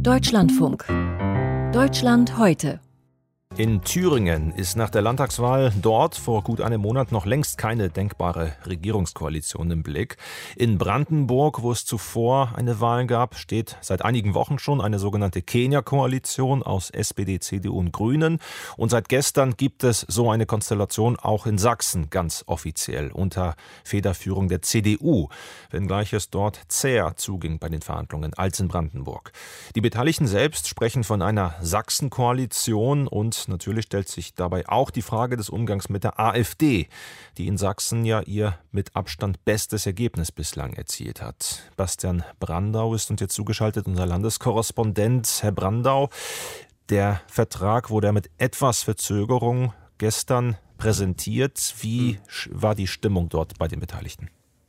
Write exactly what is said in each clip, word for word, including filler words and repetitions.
Deutschlandfunk. Deutschland heute. In Thüringen ist nach der Landtagswahl dort vor gut einem Monat noch längst keine denkbare Regierungskoalition im Blick. In Brandenburg, wo es zuvor eine Wahl gab, steht seit einigen Wochen schon eine sogenannte Kenia-Koalition aus S P D, C D U und Grünen. Und seit gestern gibt es so eine Konstellation auch in Sachsen ganz offiziell unter Federführung der C D U, wenngleich es dort zäher zuging bei den Verhandlungen als in Brandenburg. Die Beteiligten selbst sprechen von einer Sachsen-Koalition und natürlich stellt sich dabei auch die Frage des Umgangs mit der AfD, die in Sachsen ja ihr mit Abstand bestes Ergebnis bislang erzielt hat. Bastian Brandau ist uns jetzt zugeschaltet, unser Landeskorrespondent. Herr Brandau, der Vertrag wurde mit etwas Verzögerung gestern präsentiert. Wie war die Stimmung dort bei den Beteiligten?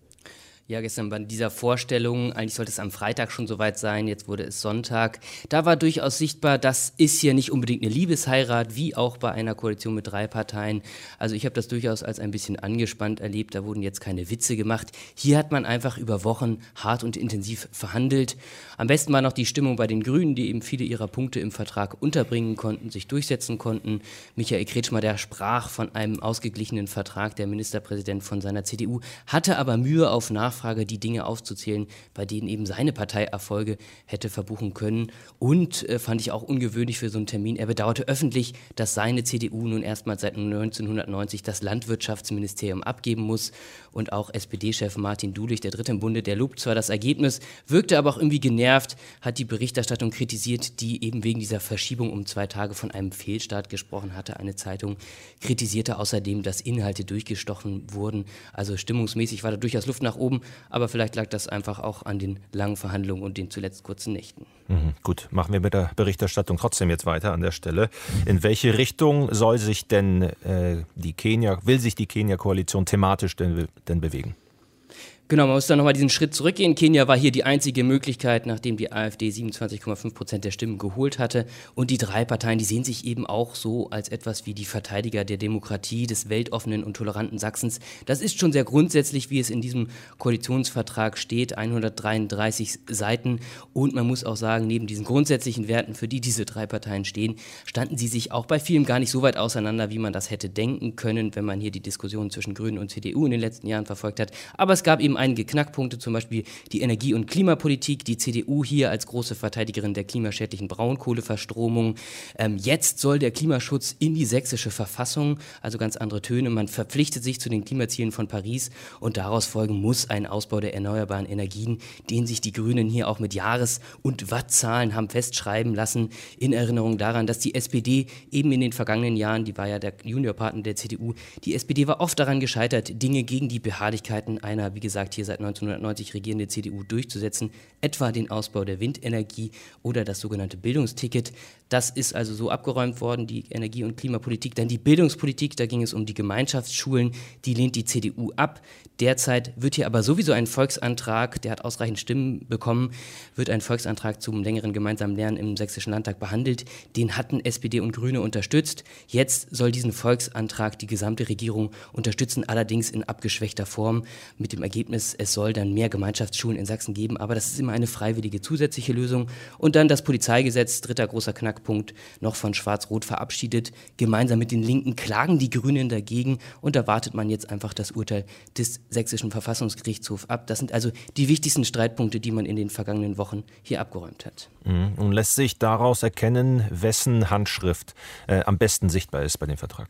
Ja, gestern bei dieser Vorstellung, eigentlich sollte es am Freitag schon soweit sein, jetzt wurde es Sonntag. Da war durchaus sichtbar, das ist hier nicht unbedingt eine Liebesheirat, wie auch bei einer Koalition mit drei Parteien. Also ich habe das durchaus als ein bisschen angespannt erlebt, da wurden jetzt keine Witze gemacht. Hier hat man einfach über Wochen hart und intensiv verhandelt. Am besten war noch die Stimmung bei den Grünen, die eben viele ihrer Punkte im Vertrag unterbringen konnten, sich durchsetzen konnten. Michael Kretschmer, der sprach von einem ausgeglichenen Vertrag, der Ministerpräsident von seiner C D U, hatte aber Mühe auf Nachfrage, die Dinge aufzuzählen, bei denen eben seine Partei Erfolge hätte verbuchen können. Und äh, fand ich auch ungewöhnlich für so einen Termin. Er bedauerte öffentlich, dass seine C D U nun erstmals seit neunzehnhundertneunzig das Landwirtschaftsministerium abgeben muss. Und auch S P D-Chef Martin Dulich, der Dritte im Bunde, der lobt zwar das Ergebnis, wirkte aber auch irgendwie genervt, hat die Berichterstattung kritisiert, die eben wegen dieser Verschiebung um zwei Tage von einem Fehlstart gesprochen hatte. Eine Zeitung kritisierte außerdem, dass Inhalte durchgestochen wurden. Also stimmungsmäßig war da durchaus Luft nach oben. Aber vielleicht lag das einfach auch an den langen Verhandlungen und den zuletzt kurzen Nächten. Mhm, gut, machen wir mit der Berichterstattung trotzdem jetzt weiter an der Stelle. In welche Richtung soll sich denn äh, die Kenia, will sich die Kenia-Koalition thematisch denn, denn bewegen? Genau, man muss dann nochmal diesen Schritt zurückgehen. Kenia war hier die einzige Möglichkeit, nachdem die AfD siebenundzwanzig Komma fünf Prozent der Stimmen geholt hatte. Und die drei Parteien, die sehen sich eben auch so als etwas wie die Verteidiger der Demokratie, des weltoffenen und toleranten Sachsens. Das ist schon sehr grundsätzlich, wie es in diesem Koalitionsvertrag steht, hundertdreiunddreißig Seiten. Und man muss auch sagen, neben diesen grundsätzlichen Werten, für die diese drei Parteien stehen, standen sie sich auch bei vielem gar nicht so weit auseinander, wie man das hätte denken können, wenn man hier die Diskussion zwischen Grünen und C D U in den letzten Jahren verfolgt hat. Aber es gab eben einige Knackpunkte, zum Beispiel die Energie- und Klimapolitik, die C D U hier als große Verteidigerin der klimaschädlichen Braunkohleverstromung. Ähm, jetzt soll der Klimaschutz in die sächsische Verfassung, also ganz andere Töne. Man verpflichtet sich zu den Klimazielen von Paris und daraus folgen muss ein Ausbau der erneuerbaren Energien, den sich die Grünen hier auch mit Jahres- und Wattzahlen haben festschreiben lassen, in Erinnerung daran, dass die S P D eben in den vergangenen Jahren, die war ja der Juniorpartner der C D U, die S P D war oft daran gescheitert, Dinge gegen die Beharrlichkeiten einer, wie gesagt, hier seit neunzehnhundertneunzig regierende C D U durchzusetzen, etwa den Ausbau der Windenergie oder das sogenannte Bildungsticket. Das ist also so abgeräumt worden, die Energie- und Klimapolitik. Dann die Bildungspolitik, da ging es um die Gemeinschaftsschulen, die lehnt die C D U ab. Derzeit wird hier aber sowieso ein Volksantrag, der hat ausreichend Stimmen bekommen, wird ein Volksantrag zum längeren gemeinsamen Lernen im Sächsischen Landtag behandelt. Den hatten S P D und Grüne unterstützt. Jetzt soll diesen Volksantrag die gesamte Regierung unterstützen, allerdings in abgeschwächter Form, mit dem Ergebnis, es soll dann mehr Gemeinschaftsschulen in Sachsen geben, aber das ist immer eine freiwillige zusätzliche Lösung. Und dann das Polizeigesetz, dritter großer Knackpunkt, noch von Schwarz-Rot verabschiedet. Gemeinsam mit den Linken klagen die Grünen dagegen und da wartet man jetzt einfach das Urteil des Sächsischen Verfassungsgerichtshofs ab. Das sind also die wichtigsten Streitpunkte, die man in den vergangenen Wochen hier abgeräumt hat. Und lässt sich daraus erkennen, wessen Handschrift äh, am besten sichtbar ist bei dem Vertrag?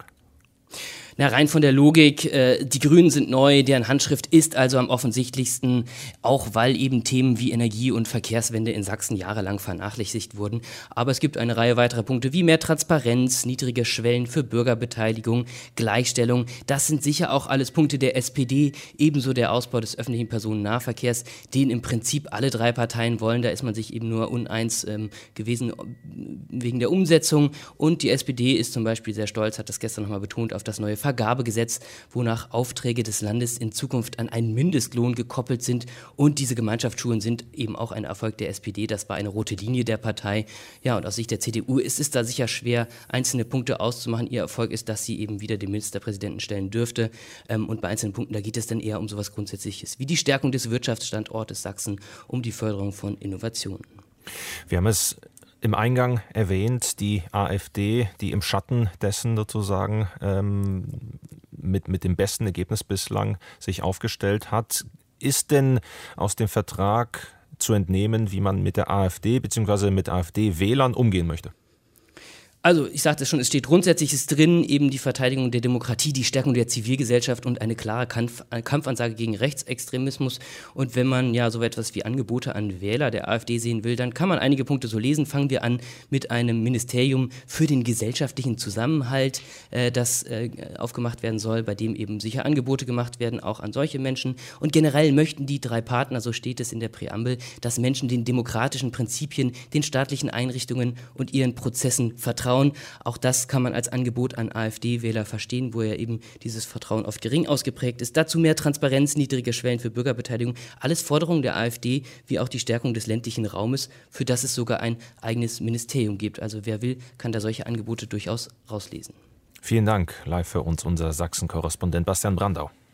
Na, rein von der Logik, äh, die Grünen sind neu, deren Handschrift ist also am offensichtlichsten, auch weil eben Themen wie Energie- und Verkehrswende in Sachsen jahrelang vernachlässigt wurden. Aber es gibt eine Reihe weiterer Punkte wie mehr Transparenz, niedrige Schwellen für Bürgerbeteiligung, Gleichstellung. Das sind sicher auch alles Punkte der S P D, ebenso der Ausbau des öffentlichen Personennahverkehrs, den im Prinzip alle drei Parteien wollen. Da ist man sich eben nur uneins ähm, gewesen wegen der Umsetzung. Und die S P D ist zum Beispiel sehr stolz, hat das gestern nochmal betont, auf das neue Vergabegesetz, wonach Aufträge des Landes in Zukunft an einen Mindestlohn gekoppelt sind. Und diese Gemeinschaftsschulen sind eben auch ein Erfolg der S P D. Das war eine rote Linie der Partei. Ja, und aus Sicht der C D U ist es da sicher schwer, einzelne Punkte auszumachen. Ihr Erfolg ist, dass sie eben wieder den Ministerpräsidenten stellen dürfte. Und bei einzelnen Punkten, da geht es dann eher um sowas Grundsätzliches, wie die Stärkung des Wirtschaftsstandortes Sachsen, um die Förderung von Innovationen. Wir haben es im Eingang erwähnt, die AfD, die im Schatten dessen sozusagen ähm, mit, mit dem besten Ergebnis bislang sich aufgestellt hat. Ist denn aus dem Vertrag zu entnehmen, wie man mit der AfD bzw. mit AfD-Wählern umgehen möchte? Also ich sagte es schon, es steht Grundsätzliches drin, eben die Verteidigung der Demokratie, die Stärkung der Zivilgesellschaft und eine klare Kampf, Kampfansage gegen Rechtsextremismus. Und wenn man ja so etwas wie Angebote an Wähler der AfD sehen will, dann kann man einige Punkte so lesen. Fangen wir an mit einem Ministerium für den gesellschaftlichen Zusammenhalt, äh, das äh, aufgemacht werden soll, bei dem eben sicher Angebote gemacht werden, auch an solche Menschen. Und generell möchten die drei Partner, so steht es in der Präambel, dass Menschen den demokratischen Prinzipien, den staatlichen Einrichtungen und ihren Prozessen vertrauen. Auch das kann man als Angebot an AfD-Wähler verstehen, wo ja eben dieses Vertrauen oft gering ausgeprägt ist. Dazu mehr Transparenz, niedrige Schwellen für Bürgerbeteiligung. Alles Forderungen der AfD, wie auch die Stärkung des ländlichen Raumes, für das es sogar ein eigenes Ministerium gibt. Also wer will, kann da solche Angebote durchaus rauslesen. Vielen Dank. Live für uns unser Sachsen-Korrespondent Bastian Brandau.